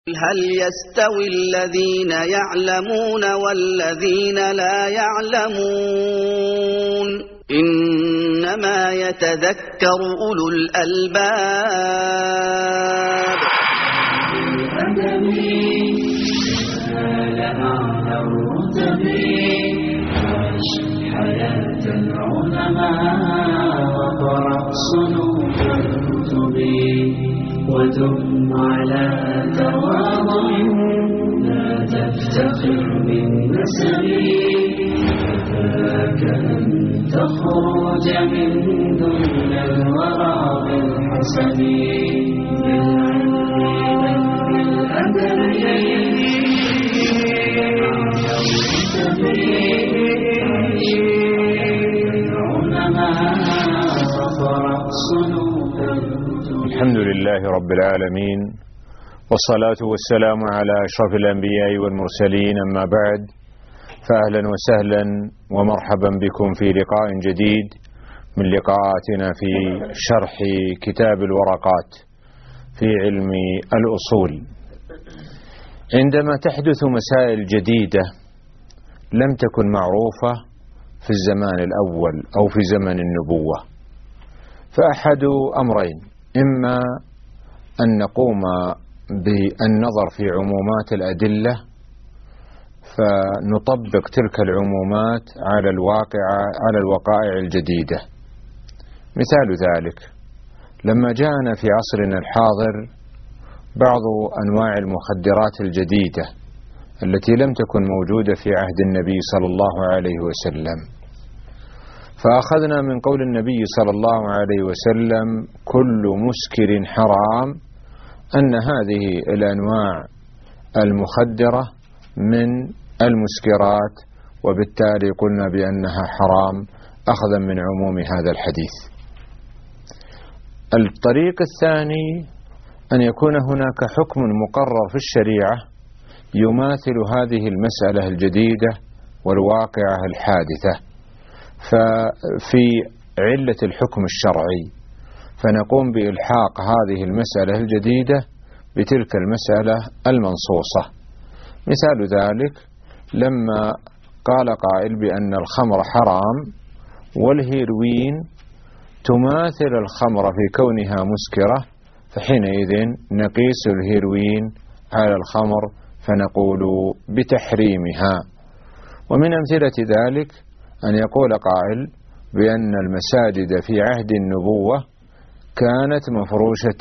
هل يستوي الذين يعلمون والذين لا يعلمون إنما يتذكر أولو الألباب. حياة العلماء وقرأ صنوف الكتب ودم على تواضع لا تفتخر بالنسب كفاك أن تخرج من دون الورى بالحسب بالعلم الحمد لله رب العالمين، والصلاة والسلام على أشرف الأنبياء والمرسلين، أما بعد، فأهلا وسهلا ومرحبا بكم في لقاء جديد من لقاءاتنا في شرح كتاب الورقات في علم الأصول. عندما تحدث مسائل جديدة لم تكن معروفة في الزمان الأول أو في زمن النبوة، فأحد أمرين: إما أن نقوم بالنظر في عمومات الأدلة فنطبق تلك العمومات على الوقائع الجديدة. مثال ذلك لما جاءنا في عصرنا الحاضر بعض أنواع المخدرات الجديدة التي لم تكن موجودة في عهد النبي صلى الله عليه وسلم، فأخذنا من قول النبي صلى الله عليه وسلم: كل مسكر حرام، أن هذه الأنواع المخدرة من المسكرات، وبالتالي قلنا بأنها حرام أخذا من عموم هذا الحديث. الطريق الثاني أن يكون هناك حكم مقرر في الشريعة يماثل هذه المسألة الجديدة والواقعة الحادثة، ففي علة الحكم الشرعي فنقوم بإلحاق هذه المسألة الجديدة بتلك المسألة المنصوصة. مثال ذلك لما قال قائل بأن الخمر حرام والهيروين تماثل الخمر في كونها مسكرة، فحينئذ نقيس الهيروين على الخمر فنقول بتحريمها. ومن أمثلة ذلك أن يقول قائل بأن المساجد في عهد النبوة كانت مفروشة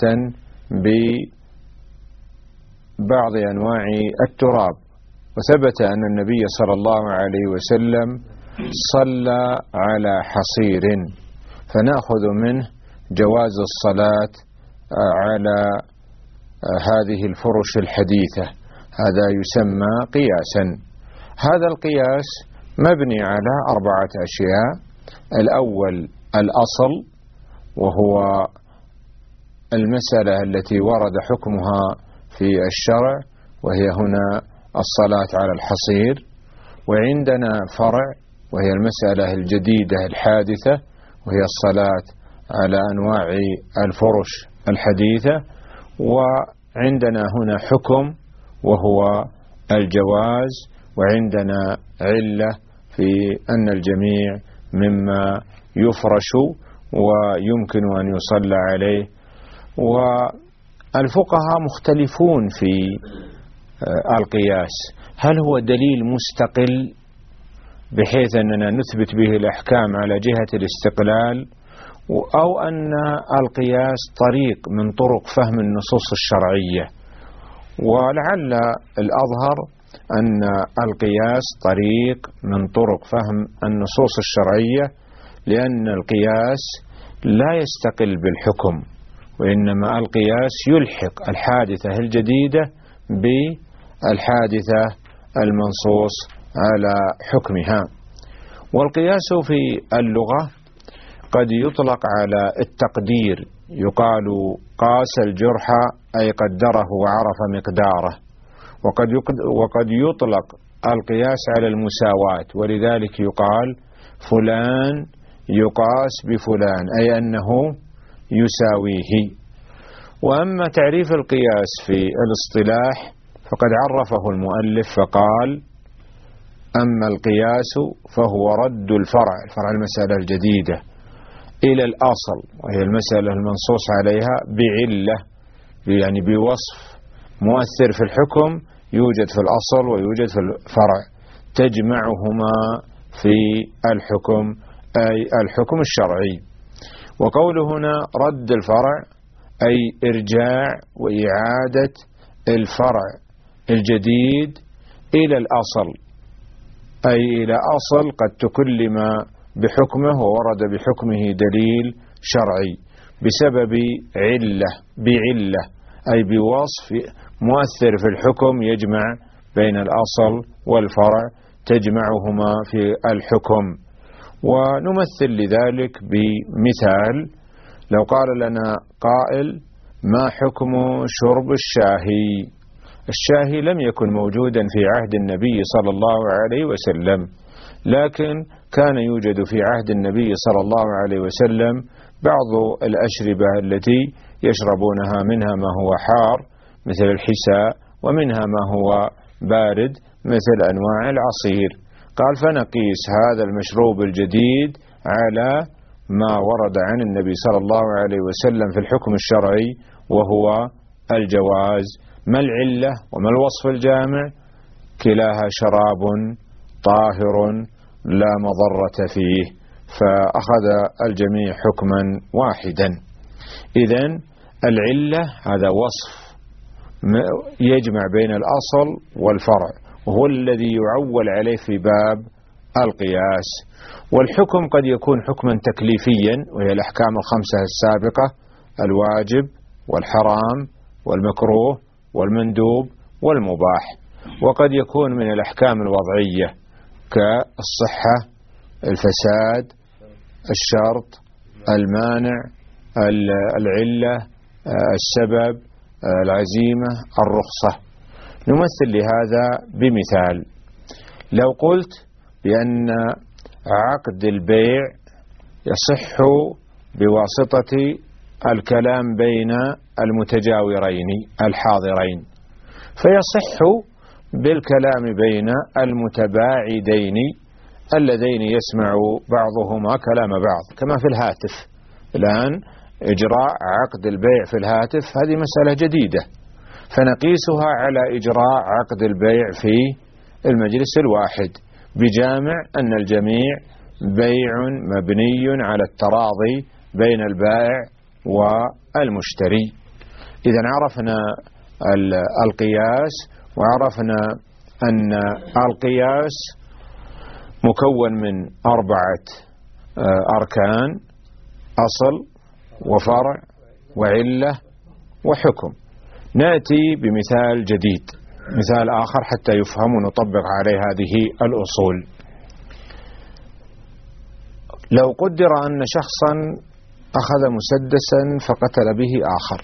ببعض أنواع التراب، وثبت أن النبي صلى الله عليه وسلم صلى على حصير، فنأخذ منه جواز الصلاة على هذه الفرش الحديثة. هذا يسمى قياسا. هذا القياس مبني على 4 أشياء: الأول الأصل، وهو المسألة التي ورد حكمها في الشرع، وهي هنا الصلاة على الحصير. وعندنا فرع، وهي المسألة الجديدة الحادثة، وهي الصلاة على أنواع الفرش الحديثة. وعندنا هنا حكم وهو الجواز، وعندنا علة في أن الجميع مما يفرش ويمكن أن يصلى عليه. والفقهاء مختلفون في القياس: هل هو دليل مستقل بحيث أننا نثبت به الأحكام على جهة الاستقلال، أو أن القياس طريق من طرق فهم النصوص الشرعية؟ ولعل الأظهر أن القياس طريق من طرق فهم النصوص الشرعية، لأن القياس لا يستقل بالحكم، وإنما القياس يلحق الحادثة الجديدة بالحادثة المنصوص على حكمها. والقياس في اللغة قد يطلق على التقدير، يقال قاس الجرح أي قدره وعرف مقداره. وقد يطلق القياس على المساواة، ولذلك يقال فلان يقاس بفلان، أي أنه يساويه. وأما تعريف القياس في الاصطلاح فقد عرفه المؤلف فقال: أما القياس فهو رد الفرع المسألة الجديدة إلى الأصل، وهي المسألة المنصوص عليها بعلة، يعني بوصف مؤثر في الحكم يوجد في الأصل ويوجد في الفرع، تجمعهما في الحكم، أي الحكم الشرعي. وقوله هنا رد الفرع أي إرجاع وإعادة الفرع الجديد إلى الأصل، أي إلى أصل قد تكلم بحكمه وورد بحكمه دليل شرعي بسبب بعلة أي بوصف مؤثر في الحكم يجمع بين الأصل والفرع، تجمعهما في الحكم. ونمثل لذلك بمثال: لو قال لنا قائل: ما حكم شرب الشاهي؟ الشاهي لم يكن موجودا في عهد النبي صلى الله عليه وسلم، لكن كان يوجد في عهد النبي صلى الله عليه وسلم بعض الأشربة التي يشربونها، منها ما هو حار مثل الحساء، ومنها ما هو بارد مثل أنواع العصير. قال: فنقيس هذا المشروب الجديد على ما ورد عن النبي صلى الله عليه وسلم في الحكم الشرعي وهو الجواز. ما العلة وما الوصف الجامع؟ كلاها شراب طاهر لا مضرة فيه، فأخذ الجميع حكما واحدا. إذن العلة هذا وصف يجمع بين الأصل والفرع، وهو الذي يعول عليه في باب القياس. والحكم قد يكون حكما تكليفيا، وهي الأحكام الخمسة السابقة: الواجب والحرام والمكروه والمندوب والمباح. وقد يكون من الأحكام الوضعية كالصحة، الفساد، الشرط، المانع، العلة، السبب، العزيمة، الرخصة. نمثل لهذا بمثال: لو قلت بأن عقد البيع يصح بواسطة الكلام بين المتجاورين الحاضرين، فيصح بالكلام بين المتباعدين اللذين يسمع بعضهما كلام بعض، كما في الهاتف. الآن إجراء عقد البيع في الهاتف هذه مسألة جديدة، فنقيسها على إجراء عقد البيع في المجلس الواحد، بجامع أن الجميع بيع مبني على التراضي بين البائع والمشتري. إذن عرفنا القياس، وعرفنا أن القياس مكون من 4 أركان: أصل وفرع وعلة وحكم. نأتي بمثال جديد، مثال آخر حتى يفهم ونطبق عليه هذه الأصول. لو قدر أن شخصا أخذ مسدسا فقتل به آخر،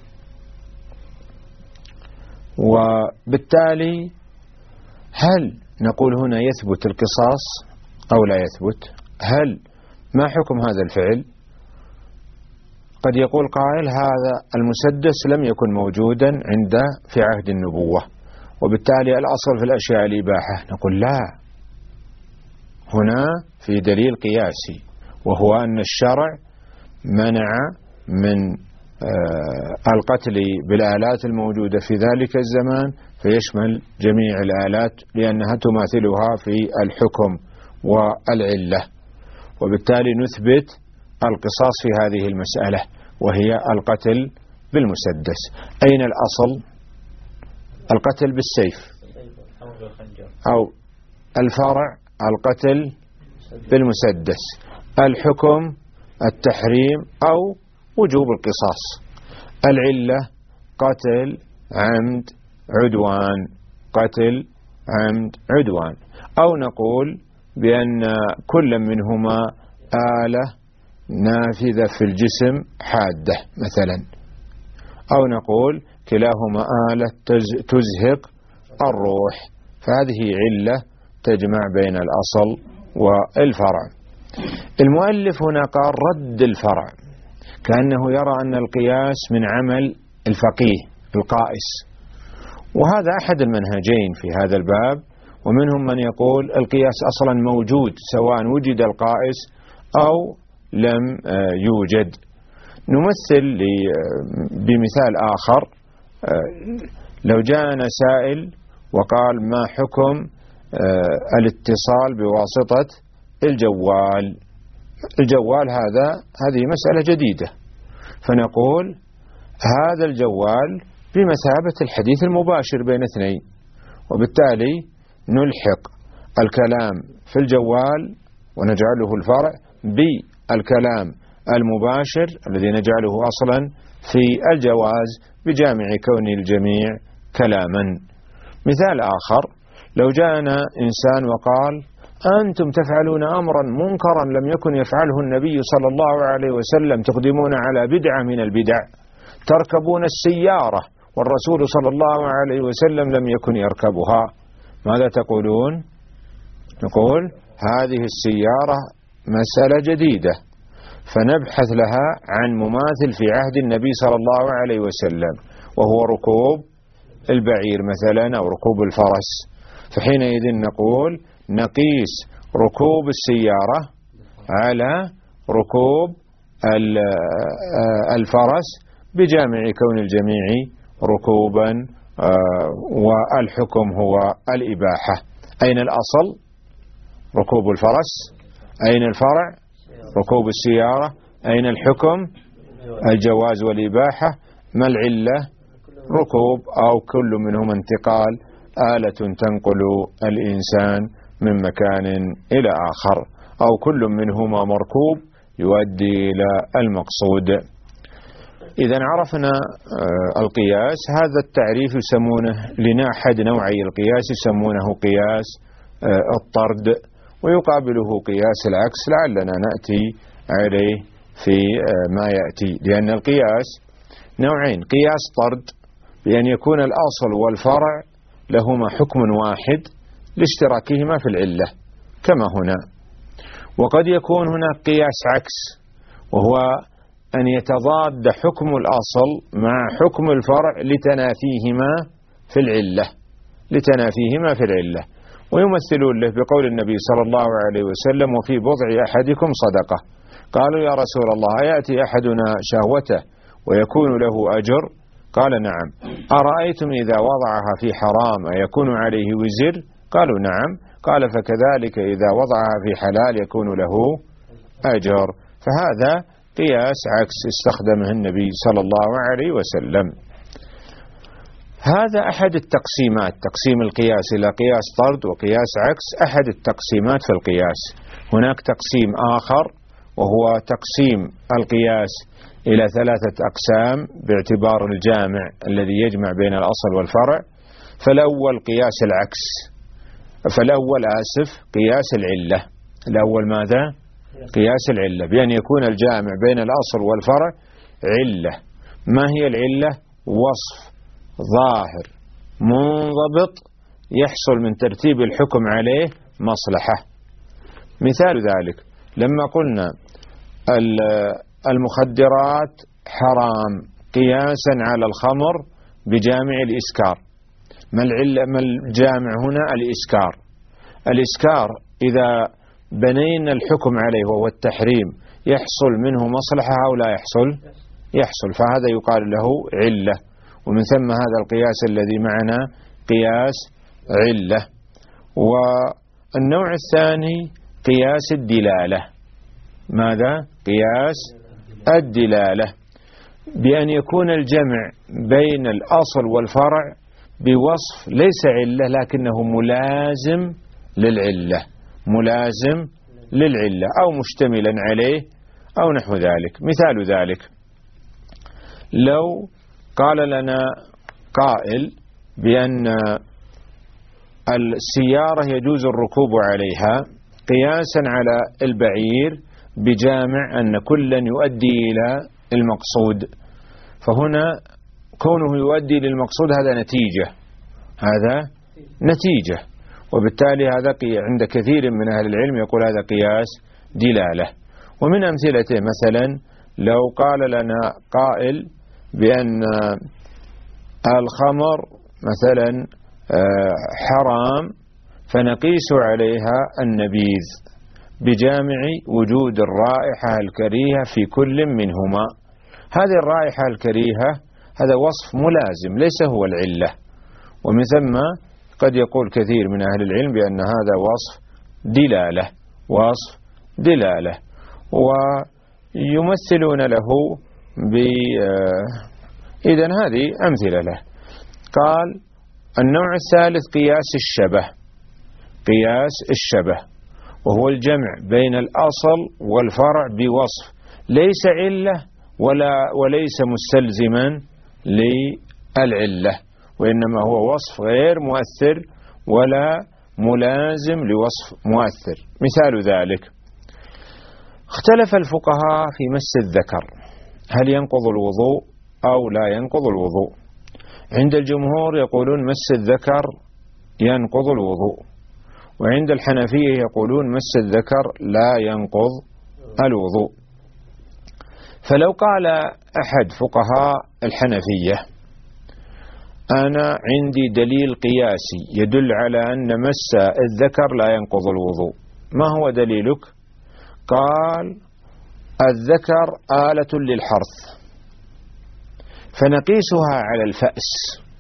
وبالتالي هل نقول هنا يثبت القصاص أو لا يثبت؟ ما حكم هذا الفعل؟ قد يقول قائل: هذا المسدس لم يكن موجودا في عهد النبوة، وبالتالي الأصل في الأشياء الإباحة. نقول: لا، هنا في دليل قياسي، وهو أن الشرع منع من القتل بالآلات الموجودة في ذلك الزمان، فيشمل جميع الآلات لأنها تماثلها في الحكم والعلة، وبالتالي نثبت القصاص في هذه المسألة، وهي القتل بالمسدس. أين الأصل؟ القتل بالسيف، أو الفرع القتل بالمسدس، الحكم التحريم أو وجوب القصاص. العلة قتل عمد عدوان، قتل عمد عدوان. أو نقول بأن كل منهما آلة نافذة في الجسم حادة مثلا، أو نقول كلاهما آلة تزهق الروح، فهذه علة تجمع بين الأصل والفرع. المؤلف هنا قال رد الفرع، كأنه يرى أن القياس من عمل الفقيه القائس، وهذا أحد المنهجين في هذا الباب. ومنهم من يقول القياس أصلا موجود سواء وجد القائس أو لم يوجد. نمثل بمثال آخر. لو جاءنا سائل وقال ما حكم الاتصال بواسطة الجوال هذه مسألة جديدة، فنقول هذا الجوال بمثابة الحديث المباشر بين اثنين، وبالتالي نلحق الكلام في الجوال ونجعله الفرع بالكلام المباشر الذي نجعله أصلا في الجواز بجامع كون الجميع كلاما. مثال آخر، لو جاءنا إنسان وقال أنتم تفعلون أمرا منكرا لم يكن يفعله النبي صلى الله عليه وسلم، تقدمون على بدعة من البدع، تركبون السيارة والرسول صلى الله عليه وسلم لم يكن يركبها، ماذا تقولون؟ نقول هذه السيارة مسألة جديدة فنبحث لها عن مماثل في عهد النبي صلى الله عليه وسلم، وهو ركوب البعير مثلا أو ركوب الفرس. فحينئذ نقول نقيس ركوب السيارة على ركوب الفرس بجامع كون الجميع ركوبا، والحكم هو الإباحة. أين الأصل؟ ركوب الفرس. أين الفرع؟ ركوب السيارة. أين الحكم؟ الجواز والإباحة. ما العلة؟ ركوب أو كل منهما انتقال، آلة تنقل الإنسان من مكان إلى آخر، أو كل منهما مركوب يؤدي إلى المقصود. إذا عرفنا القياس، هذا التعريف يسمونه لأحد نوعي القياس يسمونه قياس الطرد، ويقابله قياس العكس لعلنا نأتي عليه في ما يأتي. لأن القياس نوعين: قياس طرد بأن يكون الأصل والفرع لهما حكم واحد لاشتراكهما في العلة كما هنا، وقد يكون هناك قياس عكس، وهو أن يتضاد حكم الأصل مع حكم الفرع لتنافيهما في العلة، ويمثلون له بقول النبي صلى الله عليه وسلم: وفي بضع أحدكم صدقة. قالوا: يا رسول الله أيأتي أحدنا شهوته ويكون له أجر؟ قال: نعم. أرأيتم إذا وضعها في حرام أيكون عليه وزر؟ قالوا: نعم. قال: فكذلك إذا وضعها في حلال يكون له أجر. فهذا قياس عكس استخدمه النبي صلى الله عليه وسلم. هذا أحد التقسيمات، تقسيم القياس إلى قياس طرد وقياس عكس، أحد التقسيمات في القياس. هناك تقسيم آخر وهو تقسيم القياس إلى 3 أقسام باعتبار الجامع الذي يجمع بين الأصل والفرع. فالأول قياس العكس، قياس العلة. الأول ماذا؟ قياس العلة، بأن يكون الجامع بين الأصل والفرع علة. ما هي العلة؟ وصف ظاهر منضبط يحصل من ترتيب الحكم عليه مصلحة. مثال ذلك لما قلنا المخدرات حرام قياسا على الخمر بجامع الإسكار. ما الجامع هنا؟ الإسكار إذا بنينا الحكم عليه وهو التحريم يحصل منه مصلحة أو لا يحصل، فهذا يقال له علة، ومن ثم هذا القياس الذي معنا قياس علة. والنوع الثاني قياس الدلالة. ماذا؟ قياس الدلالة، بأن يكون الجمع بين الأصل والفرع بوصف ليس علة لكنه ملازم للعلة أو مشتملا عليه أو نحو ذلك. مثال ذلك لو قال لنا قائل بأن السيارة يجوز الركوب عليها قياسا على البعير بجامع أن كلا يؤدي إلى المقصود، فهنا كونه يؤدي للمقصود هذا نتيجة، وبالتالي هذا عند كثير من أهل العلم يقول هذا قياس دلالة. ومن أمثلته مثلا لو قال لنا قائل بأن الخمر مثلا حرام فنقيس عليها النبيذ بجامع وجود الرائحة الكريهة في كل منهما. هذه الرائحة الكريهة هذا وصف ملازم ليس هو العلة، ومن ثم قد يقول كثير من أهل العلم بأن هذا وصف دلالة ويمثلون له إذن هذه أمثلة له. قال النوع الثالث قياس الشبه وهو الجمع بين الأصل والفرع بوصف ليس علة وليس مستلزما للعلة، وإنما هو وصف غير مؤثر ولا ملازم لوصف مؤثر. مثال ذلك اختلف الفقهاء في مس الذكر هل ينقض الوضوء أو لا ينقض الوضوء. عند الجمهور يقولون مس الذكر ينقض الوضوء، وعند الحنفية يقولون مس الذكر لا ينقض الوضوء. فلو قال أحد فقهاء الحنفية أنا عندي دليل قياسي يدل على أن مس الذكر لا ينقض الوضوء، ما هو دليلك؟ قال الذكر آلة للحرث فنقيسها على الفأس،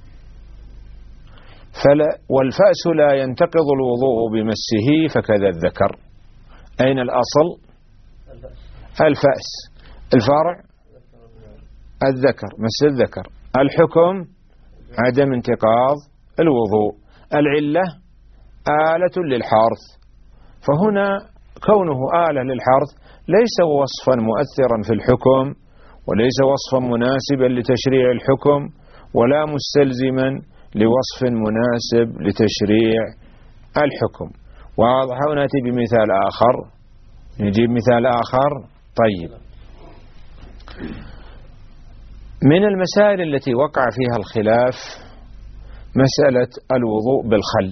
والفأس لا ينتقض الوضوء بمسه فكذا الذكر. أين الأصل؟ الفأس. الفرع الذكر، مس الذكر. الحكم عدم انتقاض الوضوء. العلة آلة للحرث، فهنا كونه آلة للحرث ليس وصفا مؤثرا في الحكم وليس وصفا مناسبا لتشريع الحكم ولا مستلزما لوصف مناسب لتشريع الحكم. واضح؟ ونأتي بمثال آخر، نجيب مثال آخر. طيب، من المسائل التي وقع فيها الخلاف مسألة الوضوء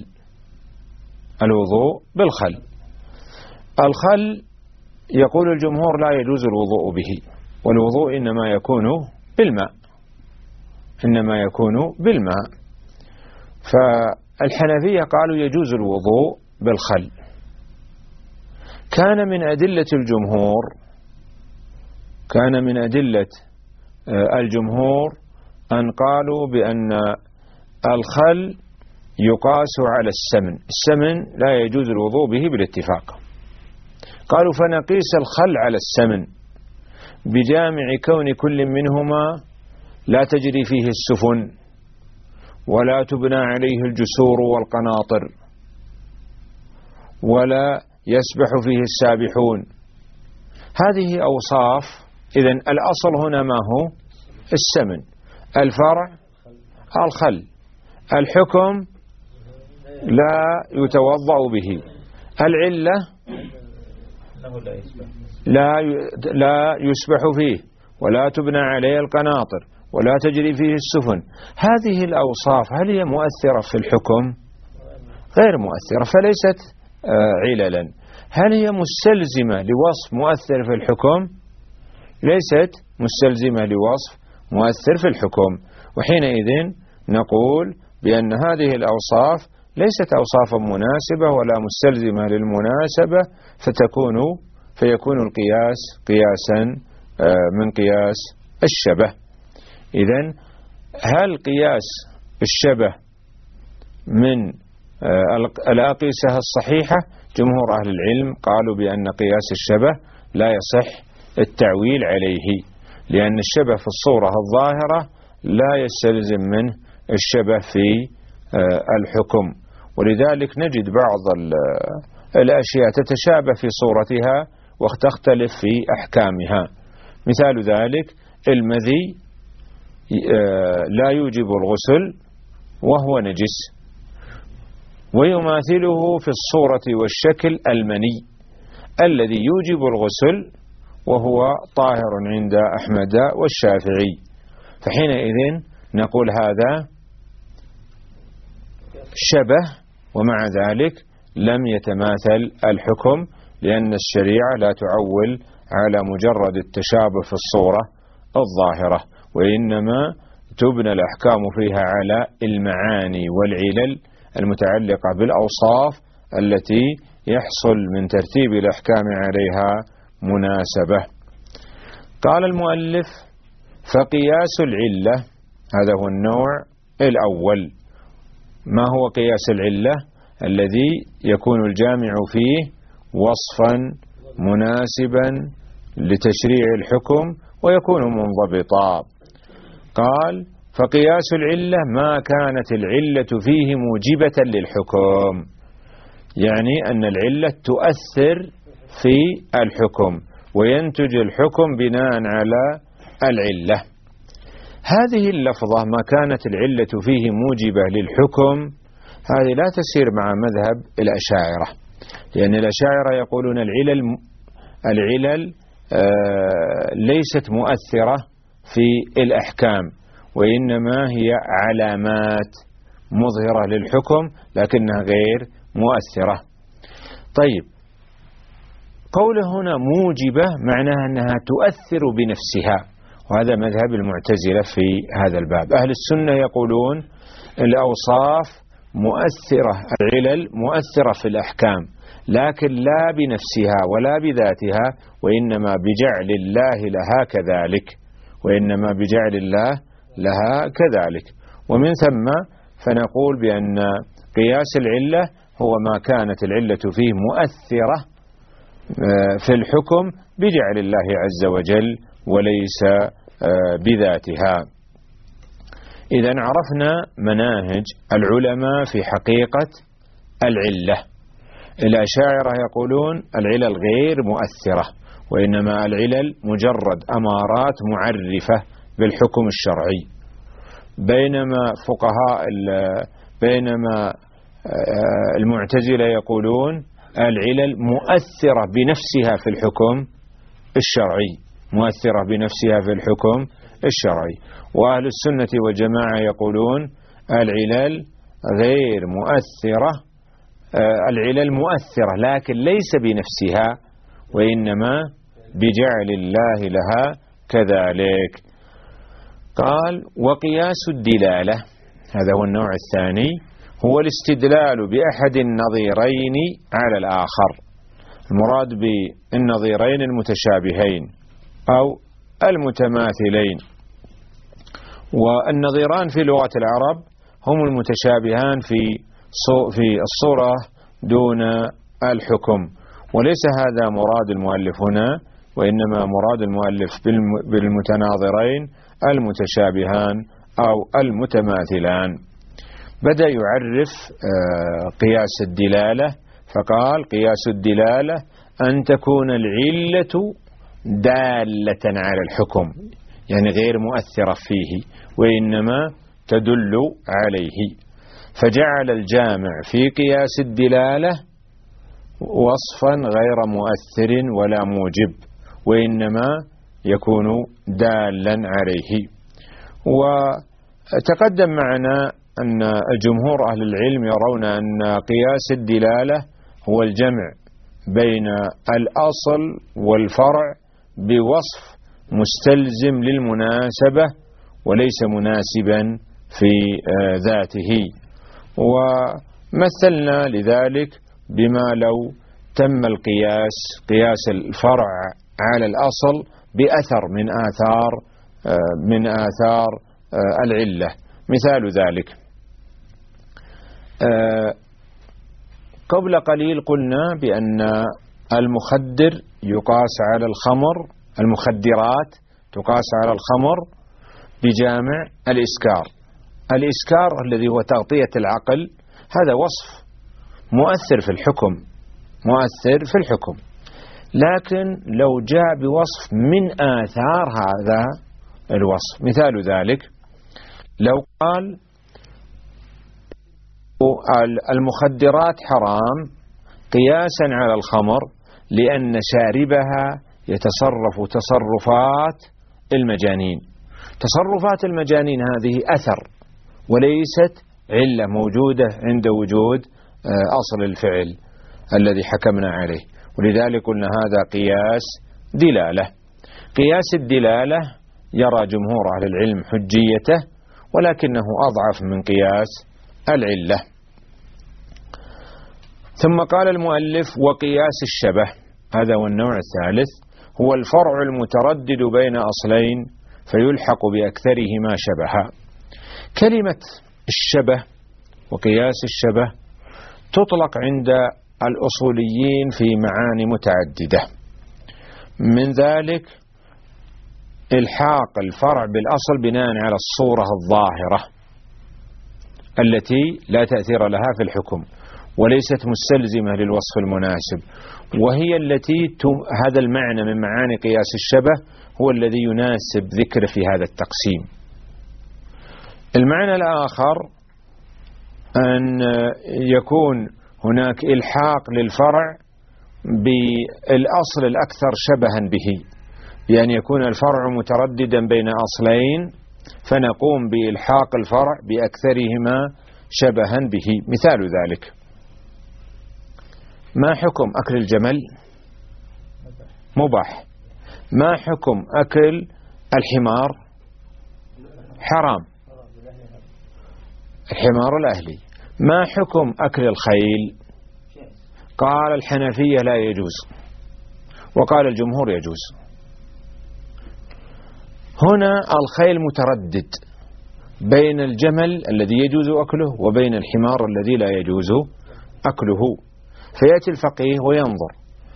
بالخل. الخل يقول الجمهور لا يجوز الوضوء به، والوضوء إنما يكون بالماء. فالحنفية قالوا يجوز الوضوء بالخل. كان من أدلة الجمهور أن قالوا بأن الخل يقاس على السمن لا يجوز الوضوء به بالاتفاق. قالوا فنقيس الخل على السمن بجامع كون كل منهما لا تجري فيه السفن ولا تبنى عليه الجسور والقناطر ولا يسبح فيه السابحون. هذه أوصاف. إذن الأصل هنا ما هو؟ السمن. الفرع الخل. الحكم لا يتوضأ به. العلة لا يسبح فيه ولا تبنى عليه القناطر ولا تجري فيه السفن. هذه الأوصاف هل هي مؤثرة في الحكم؟ غير مؤثرة، فليست عللا. هل هي مستلزمة لوصف مؤثر في الحكم؟ ليست مستلزمة لوصف مؤثر في الحكم. وحينئذ نقول بأن هذه الأوصاف ليست أوصافا مناسبة ولا مستلزمة للمناسبة، فيكون القياس قياسا من قياس الشبه. إذن هل قياس الشبه من الأقيسة الصحيحة؟ جمهور أهل العلم قالوا بأن قياس الشبه لا يصح التعويل عليه، لأن الشبه في الصورة الظاهرة لا يستلزم منه الشبه في الحكم. ولذلك نجد بعض الأشياء تتشابه في صورتها وتختلف في أحكامها. مثال ذلك المذي لا يوجب الغسل وهو نجس، ويماثله في الصورة والشكل المني الذي يوجب الغسل وهو طاهر عند أحمد والشافعي. فحينئذ نقول هذا شبه، ومع ذلك لم يتماثل الحكم، لأن الشريعة لا تعول على مجرد التشابه في الصورة الظاهرة، وإنما تبنى الأحكام فيها على المعاني والعلل المتعلقة بالأوصاف التي يحصل من ترتيب الأحكام عليها مناسبة. قال المؤلف: فقياس العلة، هذا هو النوع الأول. ما هو قياس العلة؟ الذي يكون الجامع فيه وصفا مناسبا لتشريع الحكم ويكون منضبطا. قال: فقياس العلة ما كانت العلة فيه موجبة للحكم، يعني أن العلة تؤثر في الحكم وينتج الحكم بناء على العلة. هذه اللفظة ما كانت العلة فيه موجبة للحكم، هذه لا تسير مع مذهب الأشاعرة، لأن الأشاعرة يقولون العلل ليست مؤثرة في الأحكام، وإنما هي علامات مظهرة للحكم لكنها غير مؤثرة. طيب، قوله هنا موجبة معناها أنها تؤثر بنفسها، وهذا مذهب المعتزلة في هذا الباب. أهل السنة يقولون الأوصاف مؤثرة، العلل مؤثرة في الأحكام، لكن لا بنفسها ولا بذاتها، وإنما بجعل الله لها كذلك، وإنما بجعل الله لها كذلك. ومن ثم فنقول بأن قياس العلة هو ما كانت العلة فيه مؤثرة في الحكم بجعل الله عز وجل وليس بذاتها. إذن عرفنا مناهج العلماء في حقيقة العلة. الأشاعرة يقولون العلل غير مؤثرة، وإنما العلل مجرد أمارات معرفة بالحكم الشرعي، بينما المعتزلة يقولون العلل مؤثرة بنفسها في الحكم الشرعي، مؤثرة بنفسها في الحكم الشرعي. وأهل السنة والجماعة يقولون العلل غير مؤثرة، العلل مؤثرة لكن ليس بنفسها، وإنما بجعل الله لها كذلك. قال: وقياس الدلالة، هذا هو النوع الثاني، هو الاستدلال بأحد النظيرين على الآخر. المراد بالنظيرين المتشابهين أو المتماثلين، والنظيران في لغة العرب هم المتشابهان في الصورة دون الحكم، وليس هذا مراد المؤلف هنا، وإنما مراد المؤلف بالمتناظرين المتشابهان أو المتماثلان. بدأ يعرف قياس الدلالة، فقال: قياس الدلالة أن تكون العلة دالة على الحكم، يعني غير مؤثرة فيه وإنما تدل عليه. فجعل الجامع في قياس الدلالة وصفا غير مؤثر ولا موجب، وإنما يكون دالا عليه. وتقدم معنا أن جمهور أهل العلم يرون أن قياس الدلالة هو الجمع بين الأصل والفرع بوصف مستلزم للمناسبة وليس مناسبا في ذاته. ومثلنا لذلك بما لو تم قياس الفرع على الأصل بأثر من آثار العلة. مثال ذلك: قبل قليل قلنا بأن المخدر يقاس على الخمر، المخدرات تقاس على الخمر بجامع الإسكار الذي هو تغطية العقل. هذا وصف مؤثر في الحكم، لكن لو جاء بوصف من آثار هذا الوصف، مثال ذلك لو قال المخدرات حرام قياسا على الخمر لأن شاربها يتصرف تصرفات المجانين. تصرفات المجانين هذه أثر وليست علة موجودة عند وجود أصل الفعل الذي حكمنا عليه، ولذلك قلنا هذا قياس دلالة. قياس الدلالة يرى جمهور أهل العلم حجيته، ولكنه أضعف من قياس العلة. ثم قال المؤلف: وقياس الشبه، هذا هو النوع الثالث، هو الفرع المتردد بين أصلين فيلحق بأكثرهما شبها. كلمة الشبه وقياس الشبه تطلق عند الأصوليين في معاني متعددة، من ذلك إلحاق الفرع بالأصل بناء على الصورة الظاهرة التي لا تأثير لها في الحكم وليست مستلزمة للوصف المناسب، وهي التي هذا المعنى من معاني قياس الشبه هو الذي يناسب ذكر في هذا التقسيم. المعنى الآخر أن يكون هناك إلحاق للفرع بالأصل الأكثر شبها به، بأن يكون الفرع مترددا بين أصلين فنقوم بإلحاق الفرع بأكثرهما شبها به. مثال ذلك: ما حكم أكل الجمل؟ مباح. ما حكم أكل الحمار؟ حرام، الحمار الأهلي. ما حكم أكل الخيل؟ قال الحنفية لا يجوز، وقال الجمهور يجوز. هنا الخيل متردد بين الجمل الذي يجوز أكله وبين الحمار الذي لا يجوز أكله، فيأتي الفقيه وينظر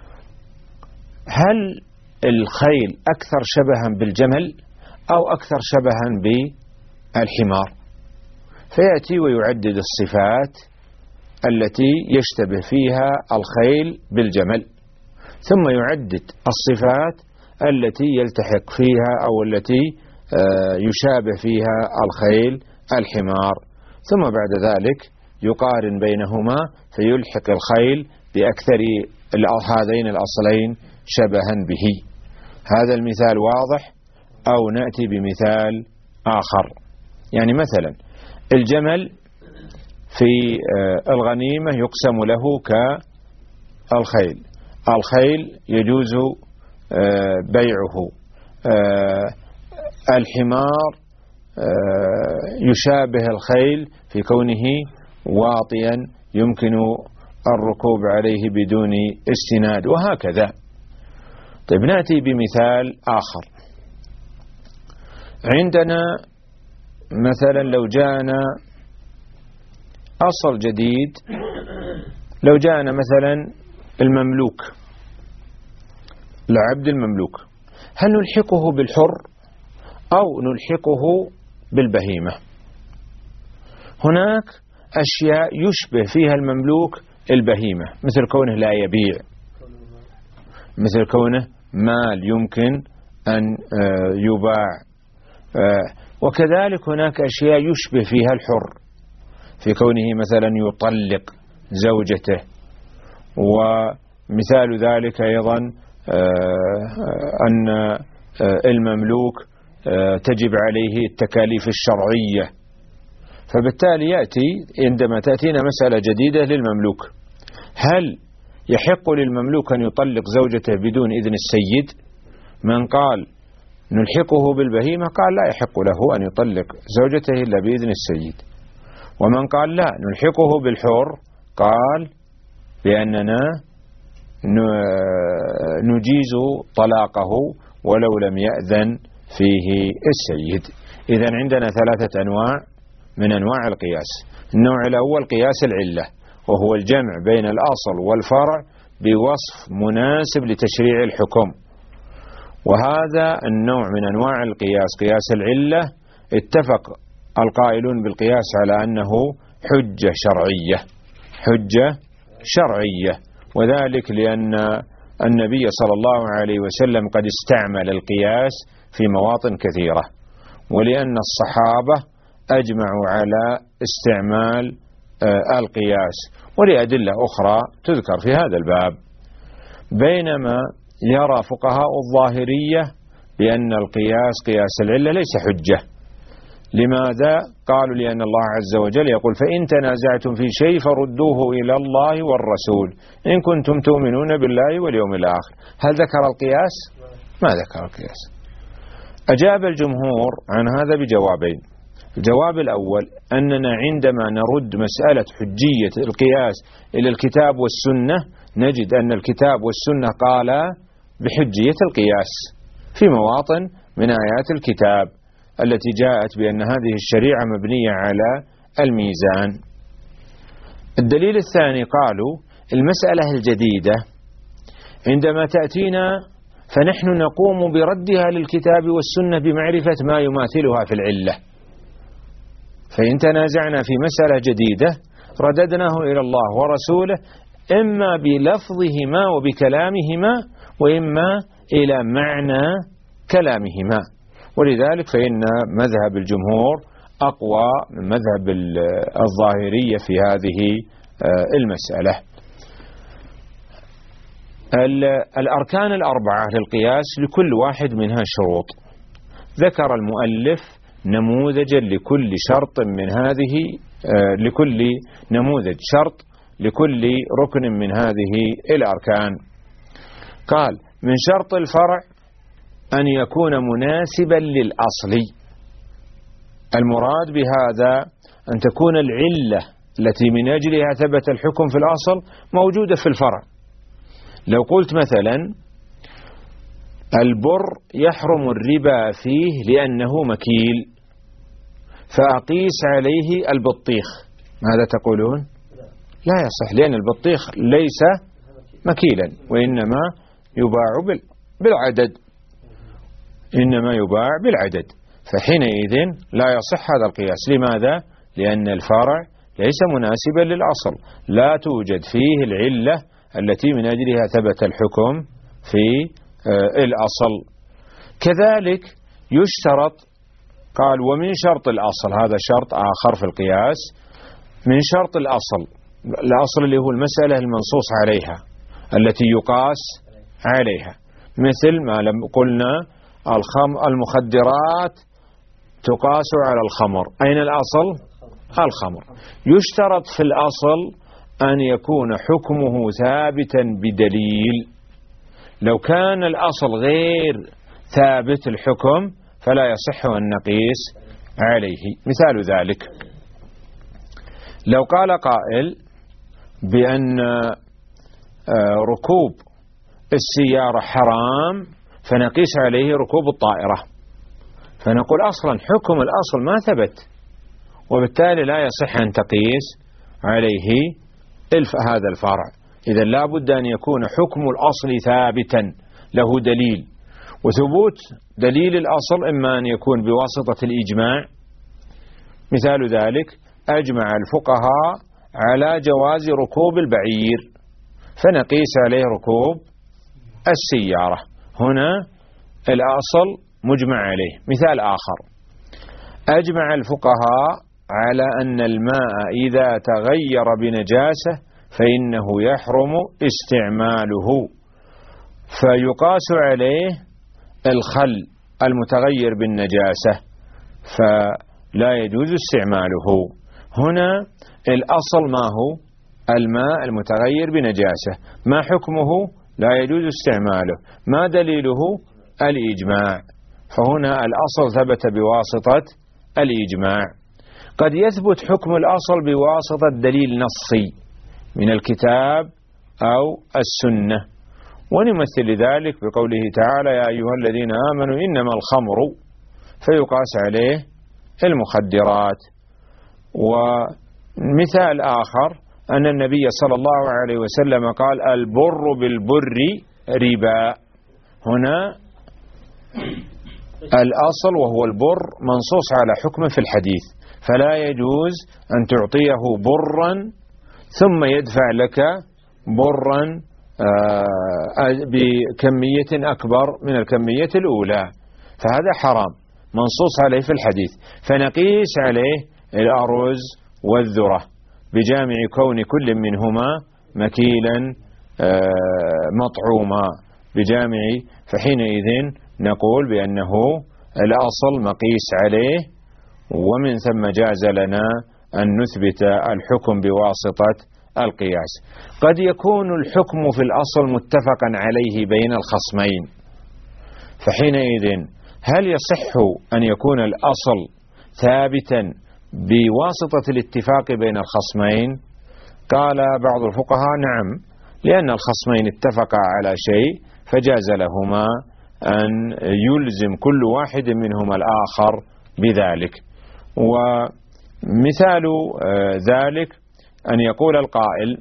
هل الخيل أكثر شبها بالجمل أو أكثر شبها بالحمار، فيأتي ويعدد الصفات التي يشتبه فيها الخيل بالجمل، ثم يعدد الصفات التي يلتحق فيها أو التي يشابه فيها الخيل الحمار، ثم بعد ذلك يقارن بينهما فيلحق الخيل بأكثر هذين الأصلين شبها به. هذا المثال واضح، أو نأتي بمثال آخر. يعني مثلا الجمل في الغنيمة يقسم له كالخيل، الخيل يجوز بيعه، الحمار يشابه الخيل في كونه واطيا يمكن الركوب عليه بدون استناد، وهكذا. طيب نأتي بمثال آخر. عندنا مثلا لو جاءنا أصل جديد، لو جاءنا مثلا المملوك، العبد المملوك، هل نلحقه بالحر أو نلحقه بالبهيمة؟ هناك أشياء يشبه فيها المملوك البهيمة، مثل كونه لا يبيع، مثل كونه مال يمكن أن يباع، وكذلك هناك أشياء يشبه فيها الحر في كونه مثلا يطلق زوجته. ومثال ذلك أيضا أن المملوك تجب عليه التكاليف الشرعية. فبالتالي يأتي عندما تأتينا مسألة جديدة للمملوك، هل يحق للمملوك أن يطلق زوجته بدون إذن السيد؟ من قال نلحقه بالبهيمة قال لا يحق له أن يطلق زوجته إلا بإذن السيد، ومن قال لا نلحقه بالحر قال بأننا نجيز طلاقه ولو لم يأذن فيه السيد. إذن عندنا ثلاثة أنواع من أنواع القياس. النوع الأول قياس العلة، وهو الجمع بين الأصل والفرع بوصف مناسب لتشريع الحكم، وهذا النوع من أنواع القياس قياس العلة اتفق القائلون بالقياس على أنه حجة شرعية، حجة شرعية، وذلك لأن النبي صلى الله عليه وسلم قد استعمل القياس في مواطن كثيرة، ولأن الصحابة أجمعوا على استعمال القياس، ولأدلة أخرى تذكر في هذا الباب. بينما يرى فقهاء الظاهرية بأن القياس قياس العلة ليس حجة. لماذا؟ قالوا لأن الله عز وجل يقول فإن تنازعتم في شيء فردوه إلى الله والرسول إن كنتم تؤمنون بالله واليوم الآخر. هل ذكر القياس؟ ما ذكر القياس. أجاب الجمهور عن هذا بجوابين. الجواب الأول أننا عندما نرد مسألة حجية القياس إلى الكتاب والسنة نجد أن الكتاب والسنة قالا بحجية القياس في مواطن من آيات الكتاب التي جاءت بأن هذه الشريعة مبنية على الميزان. الدليل الثاني قالوا المسألة الجديدة عندما تأتينا فنحن نقوم بردها للكتاب والسنة بمعرفة ما يماثلها في العلة، فإن تنازعنا في مسألة جديدة رددناه إلى الله ورسوله إما بلفظهما وبكلامهما وإما إلى معنى كلامهما. ولذلك فإن مذهب الجمهور أقوى من مذهب الظاهرية في هذه المسألة. الأركان الأربعة للقياس لكل واحد منها شروط. ذكر المؤلف نموذجا لكل شرط من هذه لكل نموذج شرط لكل ركن من هذه الأركان. قال من شرط الفرع أن يكون مناسبا للأصل. المراد بهذا أن تكون العلة التي من أجلها ثبت الحكم في الأصل موجودة في الفرع. لو قلت مثلا البر يحرم الربا فيه لأنه مكيل فأقيس عليه البطيخ، ماذا تقولون؟ لا يصح، لأن البطيخ ليس مكيلا وإنما يباع بالعدد، إنما يباع بالعدد، فحينئذ لا يصح هذا القياس. لماذا؟ لأن الفرع ليس مناسبا للأصل، لا توجد فيه العلة التي من أجلها ثبت الحكم في الأصل. كذلك يشترط، قال ومن شرط الأصل، هذا شرط آخر في القياس، من شرط الأصل اللي هو المسألة المنصوص عليها التي يقاس عليها، مثل ما لم قلنا المخدرات تقاس على الخمر، أين الأصل؟ الخمر. يشترط في الأصل أن يكون حكمه ثابتا بدليل. لو كان الأصل غير ثابت الحكم فلا يصح أن نقيس عليه. مثال ذلك لو قال قائل بأن ركوب السيارة حرام فنقيس عليه ركوب الطائرة، فنقول أصلا حكم الأصل ما ثبت وبالتالي لا يصح أن تقيس عليه هذا الفرع. إذا لا بد أن يكون حكم الأصل ثابتا له دليل، وثبوت دليل الأصل إما أن يكون بواسطة الإجماع. مثال ذلك أجمع الفقهاء على جواز ركوب البعير فنقيس عليه ركوب السيارة، هنا الأصل مجمع عليه. مثال آخر أجمع الفقهاء على أن الماء إذا تغير بنجاسة فإنه يحرم استعماله، فيقاس عليه الخل المتغير بالنجاسة فلا يجوز استعماله. هنا الأصل ما هو؟ الماء المتغير بنجاسة، ما حكمه؟ لا يجوز استعماله. ما دليله؟ الإجماع، فهنا الأصل ثبت بواسطة الإجماع. قد يثبت حكم الأصل بواسطة دليل نصي من الكتاب أو السنة، ونمثل ذلك بقوله تعالى يا أيها الذين آمنوا إنما الخمر، فيقاس عليه المخدرات. ومثال آخر أن النبي صلى الله عليه وسلم قال البر بالبر ربا، هنا الأصل وهو البر منصوص على حكم في الحديث، فلا يجوز أن تعطيه برا ثم يدفع لك برا بكمية أكبر من الكمية الأولى، فهذا حرام منصوص عليه في الحديث، فنقيس عليه الأرز والذرة بجامع كون كل منهما مكيلا مطعوما بجامع، فحينئذ نقول بأنه الأصل مقيس عليه، ومن ثم جاز لنا أن نثبت الحكم بواسطة القياس. قد يكون الحكم في الأصل متفقا عليه بين الخصمين، فحينئذ هل يصح أن يكون الأصل ثابتا بواسطة الاتفاق بين الخصمين؟ قال بعض الفقهاء نعم، لأن الخصمين اتفقا على شيء فجاز لهما أن يلزم كل واحد منهما الآخر بذلك. ومثال ذلك أن يقول القائل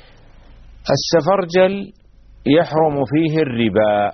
السفرجل يحرم فيه الربا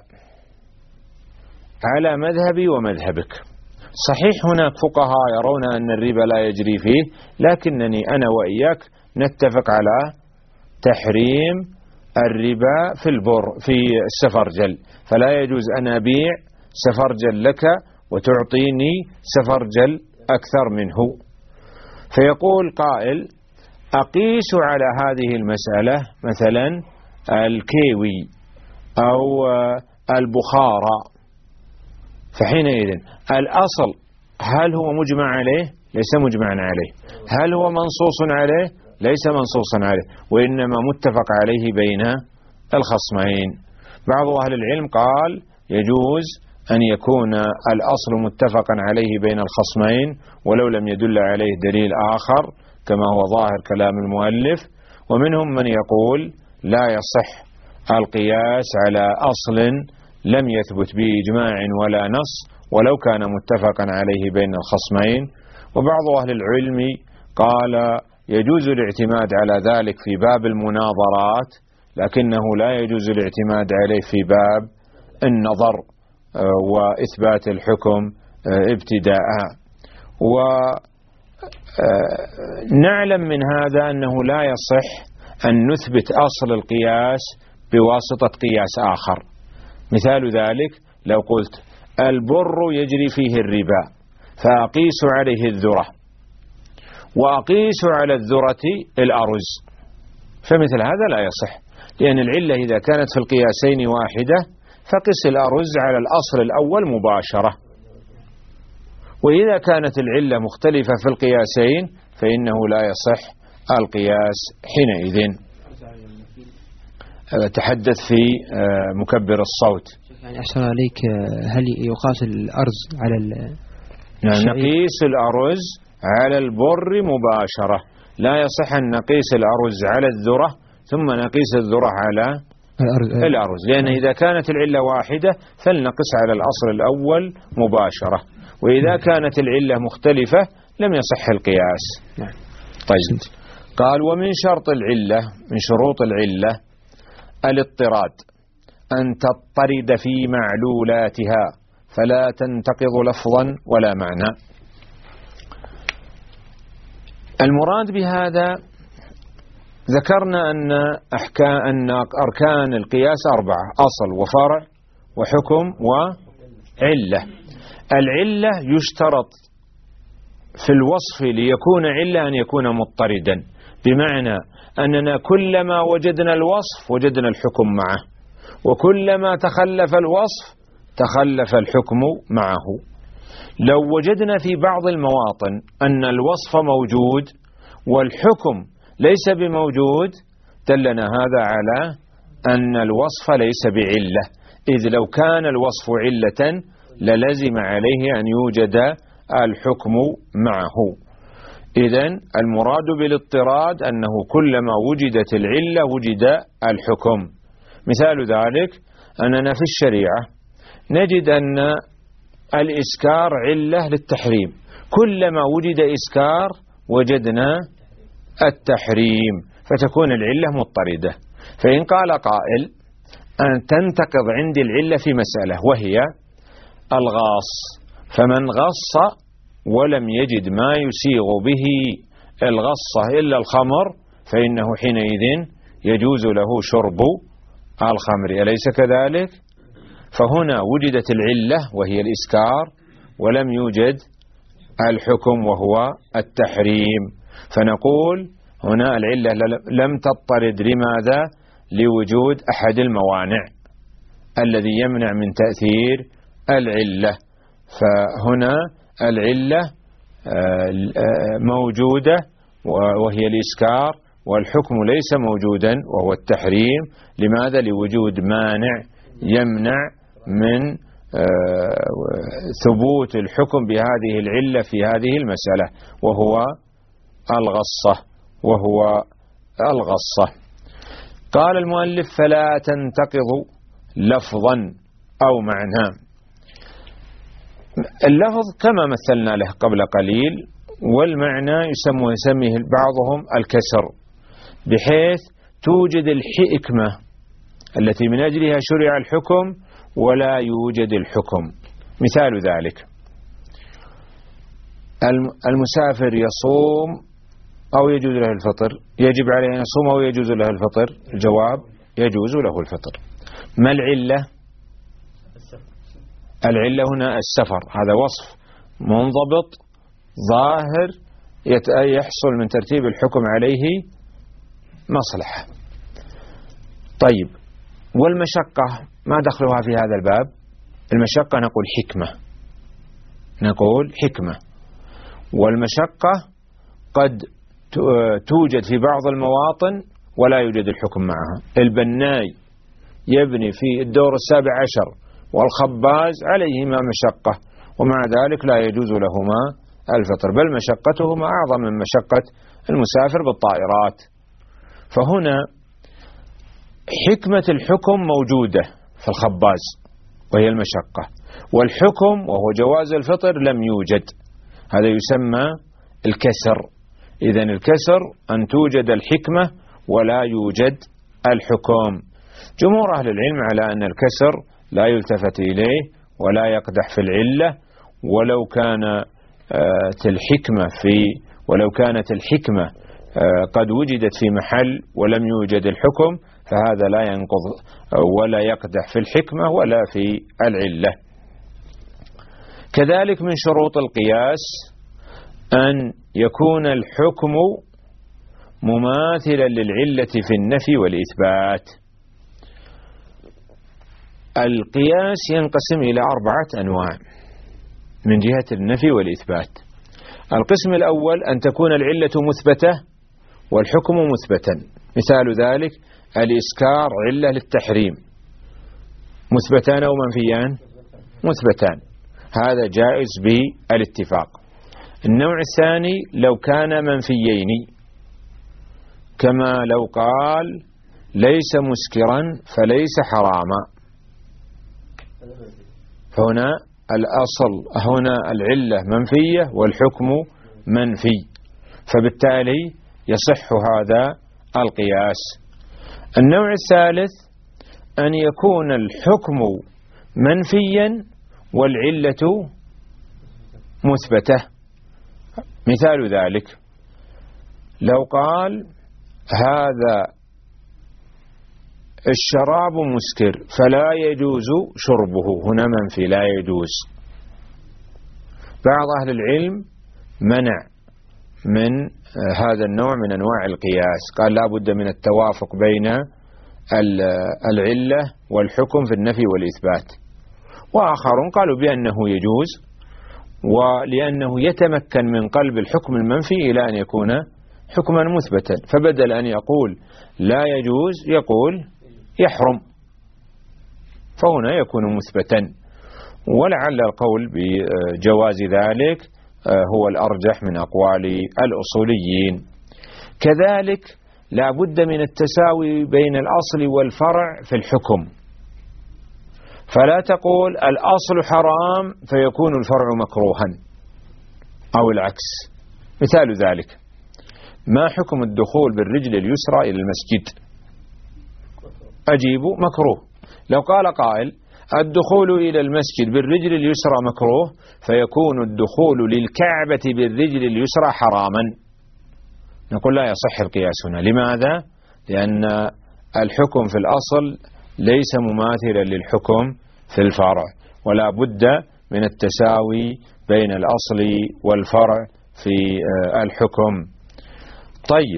على مذهبي ومذهبك. صحيح هناك فقهاء يرون أن الربا لا يجري فيه، لكنني أنا وإياك نتفق على تحريم الربا في السفرجل، فلا يجوز أن أبيع سفرجل لك وتعطيني سفرجل أكثر منه. فيقول قائل أقيس على هذه المسألة مثلا الكيوي أو البخارة، فحينئذ الأصل هل هو مجمع عليه؟ ليس مجمعا عليه. هل هو منصوص عليه؟ ليس منصوصا عليه، وإنما متفق عليه بين الخصمين. بعض أهل العلم قال يجوز أن يكون الأصل متفقا عليه بين الخصمين ولو لم يدل عليه دليل آخر كما هو ظاهر كلام المؤلف. ومنهم من يقول لا يصح القياس على أصل لم يثبت بإجماع ولا نص ولو كان متفقا عليه بين الخصمين. وبعض أهل العلم قال يجوز الاعتماد على ذلك في باب المناظرات، لكنه لا يجوز الاعتماد عليه في باب النظر وإثبات الحكم ابتداء. ونعلم من هذا أنه لا يصح أن نثبت أصل القياس بواسطة قياس آخر. مثال ذلك لو قلت البر يجري فيه الربا فأقيس عليه الذرة وأقيس على الذرة الأرز، فمثل هذا لا يصح، لأن العلة إذا كانت في القياسين واحدة فقس الأرز على الأصل الأول مباشرة، وإذا كانت العلة مختلفة في القياسين فإنه لا يصح القياس حينئذ. تحدث في مكبر الصوت. يعني أحسن عليك، هل يقاس الأرز على نقيس الأرز على البر مباشرة، لا يصح أن نقيس الأرز على الذرة ثم نقيس الذرة على الأرز، لأن إذا كانت العلة واحدة فلنقص على الأصل الأول مباشرة، وإذا كانت العلة مختلفة لم يصح القياس. طيب، قال ومن شرط العلة، من شروط العلة الاضطراد، أن تضطرد في معلولاتها فلا تنتقض لفظا ولا معنى. المراد بهذا ذكرنا أن أركان القياس 4: أصل وفرع وحكم وعلة. العلة يشترط في الوصف ليكون علة أن يكون مضطردا، بمعنى أننا كلما وجدنا الوصف وجدنا الحكم معه، وكلما تخلف الوصف تخلف الحكم معه. لو وجدنا في بعض المواطن أن الوصف موجود والحكم ليس بموجود دلنا هذا على أن الوصف ليس بعلة، إذ لو كان الوصف علة للزم عليه أن يوجد الحكم معه. إذن المراد بالاضطراد أنه كلما وجدت العلة وجد الحكم. مثال ذلك أننا في الشريعة نجد أن الإسكار علة للتحريم، كلما وجد إسكار وجدنا التحريم، فتكون العلة مضطردة. فإن قال قائل أن تنتقض عندي العلة في مسألة وهي الغاص، فمن غص ولم يجد ما يسيغ به الغصة إلا الخمر فإنه حينئذ يجوز له شرب الخمر، أليس كذلك؟ فهنا وجدت العلة وهي الإسكار ولم يوجد الحكم وهو التحريم، فنقول هنا العلة لم تضطرد. لماذا؟ لوجود أحد الموانع الذي يمنع من تأثير العلة، فهنا العلة موجودة وهي الإسكار، والحكم ليس موجودا وهو التحريم. لماذا؟ لوجود مانع يمنع من ثبوت الحكم بهذه العلة في هذه المسألة، وهو الغصة. قال المؤلف: فلا تنتقض لفظا أو معنى. اللفظ كما مثلنا له قبل قليل، والمعنى يسميه بعضهم الكسر، بحيث توجد الحكمة التي من أجلها شرع الحكم ولا يوجد الحكم. مثال ذلك: المسافر يصوم أو يجوز له الفطر؟ يجب عليه أن يصوم أو يجوز له الفطر؟ الجواب: يجوز له الفطر. ما العلة؟ العلة هنا السفر، هذا وصف منضبط ظاهر يحصل من ترتيب الحكم عليه مصلحة. طيب، والمشقة ما دخلها في هذا الباب؟ المشقة نقول حكمة، والمشقة قد توجد في بعض المواطن ولا يوجد الحكم معها. البناي يبني في الدور 17 والخباز عليهما مشقة، ومع ذلك لا يجوز لهما الفطر، بل مشقتهما أعظم من مشقة المسافر بالطائرات. فهنا حكمة الحكم موجودة في الخباز وهي المشقة، والحكم وهو جواز الفطر لم يوجد، هذا يسمى الكسر. إذن الكسر أن توجد الحكمة ولا يوجد الحكم. جمهور أهل العلم على أن الكسر لا يلتفت إليه ولا يقدح في العلة، ولو كانت الحكمة قد وجدت في محل ولم يوجد الحكم، فهذا لا ينقض ولا يقدح في الحكمة ولا في العلة. كذلك من شروط القياس أن يكون الحكم مماثلا للعلة في النفي والإثبات. القياس ينقسم إلى 4 أنواع من جهة النفي والإثبات. القسم الأول أن تكون العلة مثبتة والحكم مثبتا. مثال ذلك: الإسكار علة للتحريم، مثبتان أو منفيان؟ مثبتان، هذا جائز بالاتفاق. النوع الثاني لو كان منفيين، كما لو قال ليس مسكرا فليس حراما، فهنا الأصل هنا العلة منفية والحكم منفي، فبالتالي يصح هذا القياس. النوع الثالث أن يكون الحكم منفيا والعلة مثبتة. مثال ذلك: لو قال هذا الشراب مسكر فلا يجوز شربه، هنا منفي لا يجوز. بعض أهل العلم منع من هذا النوع من أنواع القياس، قال لا بد من التوافق بين العلة والحكم في النفي والإثبات. وآخرون قالوا بأنه يجوز، ولأنه يتمكن من قلب الحكم المنفي إلى أن يكون حكما مثبتا، فبدل أن يقول لا يجوز يقول يحرم، فهنا يكون مثبتا. ولعل القول بجواز ذلك هو الأرجح من أقوال الأصوليين. كذلك لا بد من التساوي بين الأصل والفرع في الحكم، فلا تقول الأصل حرام فيكون الفرع مكروها أو العكس. مثال ذلك: ما حكم الدخول بالرجل اليسرى إلى المسجد؟ أجيب مكروه. لو قال قائل الدخول إلى المسجد بالرجل اليسرى مكروه، فيكون الدخول للكعبة بالرجل اليسرى حراما، نقول لا يصح القياس هنا. لماذا؟ لأن الحكم في الأصل ليس مماثلا للحكم في الفرع، ولا بد من التساوي بين الأصل والفرع في الحكم. طيب،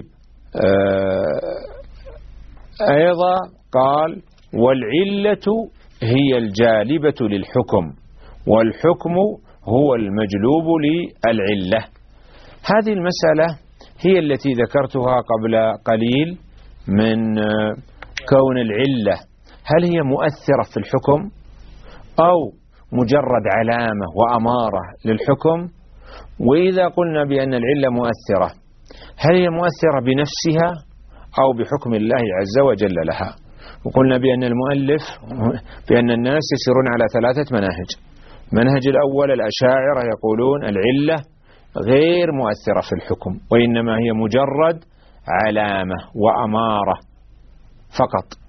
أيضا قال والعلة هي الجالبة للحكم والحكم هو المجلوب للعلة. هذه المسألة هي التي ذكرتها قبل قليل من كون العلة هل هي مؤثرة في الحكم أو مجرد علامة وأمارة للحكم، وإذا قلنا بأن العلة مؤثرة هل هي مؤثرة بنفسها أو بحكم الله عز وجل لها؟ وقلنا بأن المؤلف بأن الناس يسيرون على 3 مناهج. المنهج الأول الأشاعرة يقولون العلة غير مؤثرة في الحكم، وإنما هي مجرد علامة وأمارة فقط.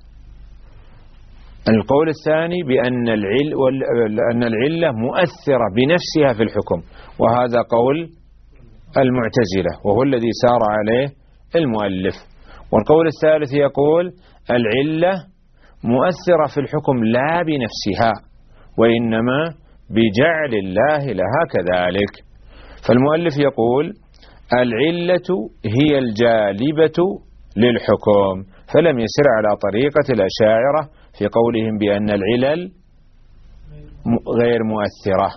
القول الثاني بأن العلة مؤثرة بنفسها في الحكم، وهذا قول المعتزلة وهو الذي سار عليه المؤلف. والقول الثالث يقول العلة مؤثرة في الحكم لا بنفسها وإنما بجعل الله لها كذلك. فالمؤلف يقول العلة هي الجالبة للحكم، فلم يسر على طريقة الأشاعرة في قولهم بأن العلل غير مؤثرة.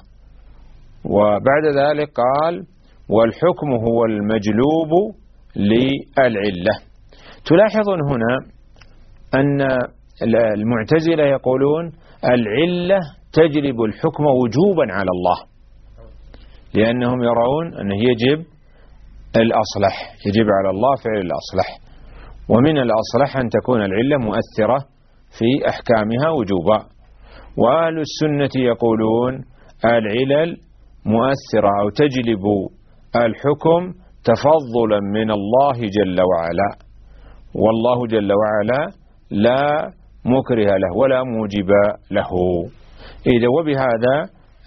وبعد ذلك قال والحكم هو المجلوب للعلة. تلاحظون هنا أن المعتزلة يقولون العلة تجلب الحكم وجوبا على الله، لأنهم يرون أنه يجب الأصلح، يجب على الله فعل الأصلح، ومن الأصلح أن تكون العلة مؤثرة في أحكامها وجوبا. وأهل السنة يقولون العلل مؤثرة أو تجلب الحكم تفضلا من الله جل وعلا، والله جل وعلا لا مكره له ولا موجب له. إذا وبهذا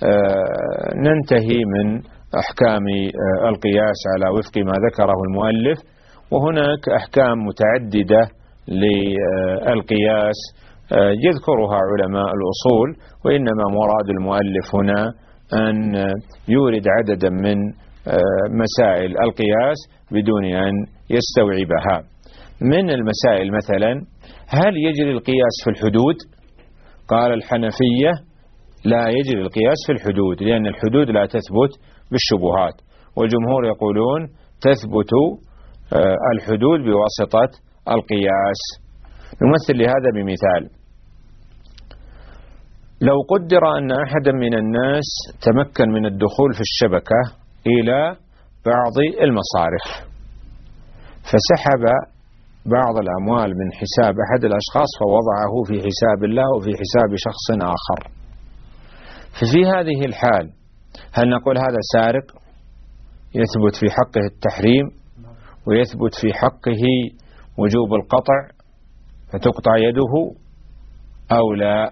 ننتهي من أحكام القياس على وفق ما ذكره المؤلف. وهناك أحكام متعددة للقياس يذكرها علماء الأصول، وإنما مراد المؤلف هنا أن يورد عددا من مسائل القياس بدون أن يستوعبها. من المسائل مثلا هل يجري القياس في الحدود؟ قال الحنفية لا يجري القياس في الحدود، لأن الحدود لا تثبت بالشبهات، والجمهور يقولون تثبت الحدود بواسطة القياس. نمثل لهذا بمثال: لو قدر أن أحدا من الناس تمكن من الدخول في الشبكة إلى بعض المصارف، فسحب بعض الأموال من حساب أحد الأشخاص فوضعه في حساب الله وفي حساب شخص آخر، ففي هذه الحال هل نقول هذا سارق يثبت في حقه التحريم ويثبت في حقه وجوب القطع فتقطع يده، أو لا؟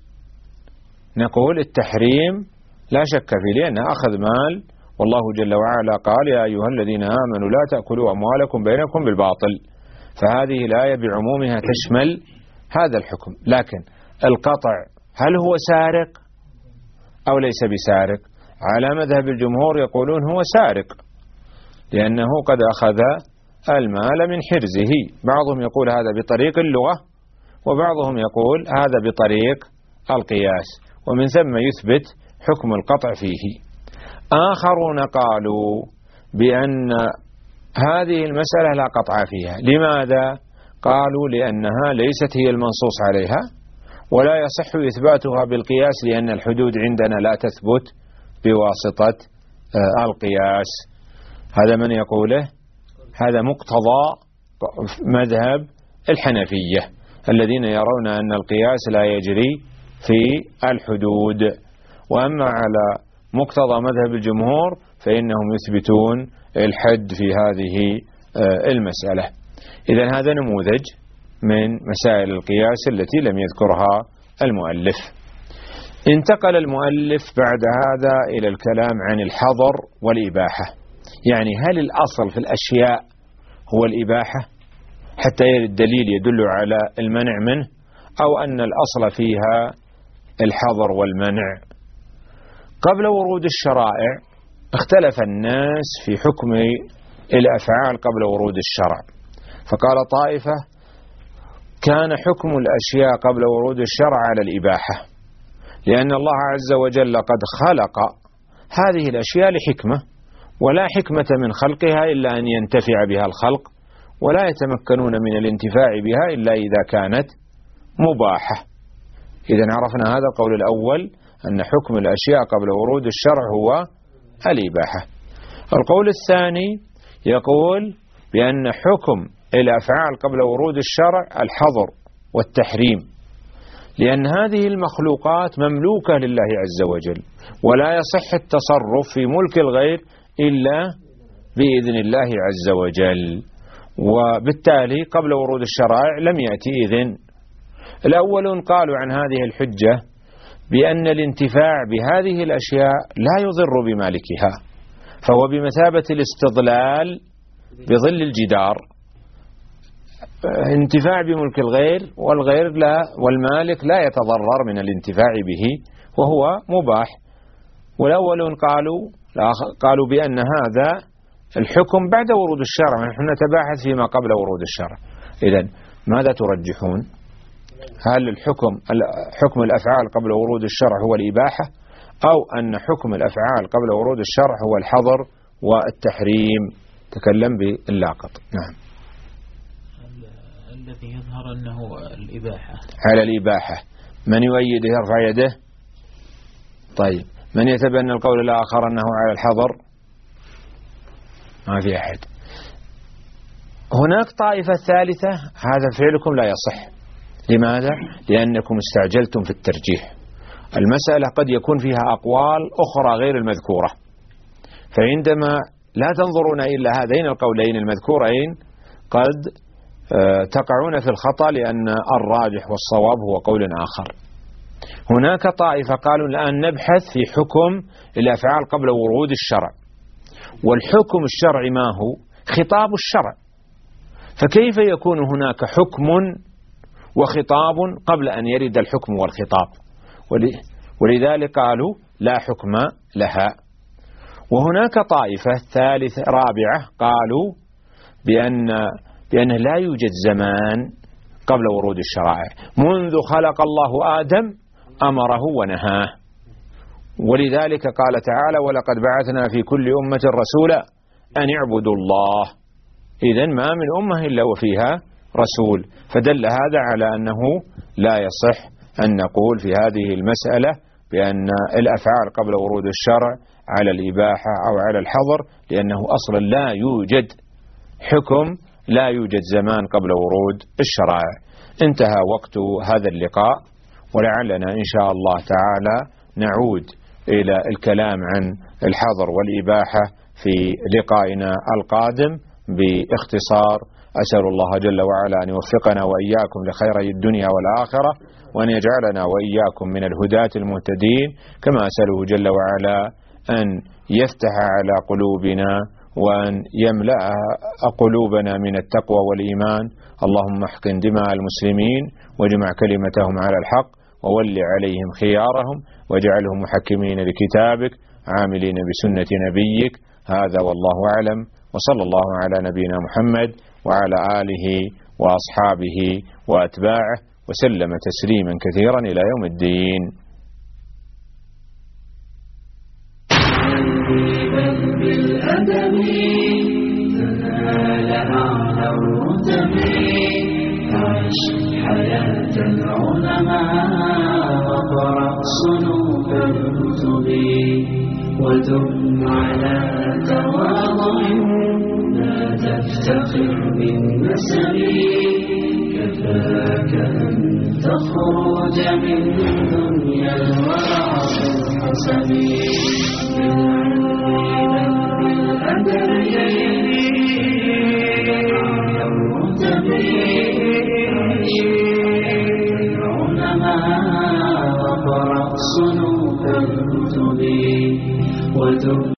نقول التحريم لا شك فيه، لأن أخذ مال، والله جل وعلا قال يا أيها الذين آمنوا لا تأكلوا أموالكم بينكم بالباطل، فهذه الآية بعمومها تشمل هذا الحكم. لكن القطع هل هو سارق أو ليس بسارق؟ على مذهب الجمهور يقولون هو سارق، لأنه قد أخذ المال من حرزه. بعضهم يقول هذا بطريق اللغة، وبعضهم يقول هذا بطريق القياس، ومن ثم يثبت حكم القطع فيه. آخرون قالوا بأن هذه المسألة لا قطع فيها. لماذا؟ قالوا لأنها ليست هي المنصوص عليها، ولا يصح إثباتها بالقياس، لأن الحدود عندنا لا تثبت بواسطة القياس. هذا من يقوله؟ هذا مقتضى مذهب الحنفية الذين يرون أن القياس لا يجري في الحدود. وأما على مقتضى مذهب الجمهور فإنهم يثبتون الحد في هذه المسألة. إذن هذا نموذج من مسائل القياس التي لم يذكرها المؤلف. انتقل المؤلف بعد هذا إلى الكلام عن الحظر والإباحة، يعني هل الأصل في الأشياء هو الإباحة حتى يرد دليل يدل على المنع منه، أو أن الأصل فيها الحظر والمنع؟ قبل ورود الشرائع اختلف الناس في حكم الأفعال قبل ورود الشرع، فقال طائفة كان حكم الأشياء قبل ورود الشرع على الإباحة، لأن الله عز وجل قد خلق هذه الأشياء لحكمة، ولا حكمة من خلقها إلا أن ينتفع بها الخلق، ولا يتمكنون من الانتفاع بها إلا إذا كانت مباحة. إذن عرفنا هذا القول الأول، أن حكم الأشياء قبل ورود الشرع هو الإباحة. القول الثاني يقول بأن حكم الأفعال قبل ورود الشرع الحظر والتحريم، لأن هذه المخلوقات مملوكة لله عز وجل، ولا يصح التصرف في ملك الغير إلا بإذن الله عز وجل، وبالتالي قبل ورود الشرائع لم يأتي إذن. الأولون قالوا عن هذه الحجة بأن الانتفاع بهذه الأشياء لا يضر بمالكها، فهو بمثابة الاستضلال بظل الجدار، انتفاع بملك الغير، والغير لا، والمالك لا يتضرر من الانتفاع به وهو مباح. والأولون قالوا بأن هذا الحكم بعد ورود الشرع، نحن نتباحث فيما قبل ورود الشرع. إذن ماذا ترجحون؟ هل حكم الأفعال قبل ورود الشرع هو الإباحة، أو أن حكم الأفعال قبل ورود الشرع هو الحظر والتحريم؟ تكلم باللاقط. نعم. الذي يظهر أنه الإباحة، على الإباحة. من يؤيده يرفع يده. طيب، من يتبنى القول الآخر أنه على الحظر؟ ما في أحد. هناك طائفة ثالثة هذا فعلكم لا يصح. لماذا؟ لأنكم استعجلتم في الترجيح. المسألة قد يكون فيها أقوال أخرى غير المذكورة، فعندما لا تنظرون إلا هذين القولين المذكورين قد تقعون في الخطأ، لأن الراجح والصواب هو قول آخر. هناك طائفة قالوا الآن نبحث في حكم الأفعال قبل ورود الشرع، والحكم الشرعي ما هو؟ خطاب الشرع، فكيف يكون هناك حكم وخطاب قبل أن يرد الحكم والخطاب؟ ولذلك قالوا لا حكم لها. وهناك طائفة ثالثة رابعة قالوا بأنه لا يوجد زمان قبل ورود الشرائع، منذ خلق الله آدم أمره ونهاه، ولذلك قال تعالى ولقد بعثنا في كل أمة رسولا أن اعبدوا الله. إذن ما من أمة إلا وفيها رسول، فدل هذا على أنه لا يصح أن نقول في هذه المسألة بأن الأفعال قبل ورود الشرع على الإباحة أو على الحظر، لأنه أصلا لا يوجد حكم، لا يوجد زمان قبل ورود الشرائع. انتهى وقت هذا اللقاء، ولعلنا إن شاء الله تعالى نعود إلى الكلام عن الحظر والإباحة في لقائنا القادم باختصار. أسأل الله جل وعلا أن يوفقنا وإياكم لخيري الدنيا والآخرة، وأن يجعلنا وإياكم من الهداة المهتدين، كما أسأله جل وعلا أن يفتح على قلوبنا وأن يملأ قلوبنا من التقوى والإيمان. اللهم احقن دماء المسلمين واجمع كلمتهم على الحق، وول عليهم خيارهم، واجعلهم محكمين لكتابك عاملين بسنة نبيك. هذا والله أعلم، وصلى الله على نبينا محمد وعلى آله وأصحابه وأتباعه وسلم تسليما كثيرا إلى يوم الدين. بالأدب تنال أعلى الرتب، عش حياة العلماء وقرأ صنوف الكتب، ودم على تواضع لا تفتخر بالنسب، كفاك أن تخرج من دنيا الورع بالحسب. العلماء وقرأ صنوف الكتب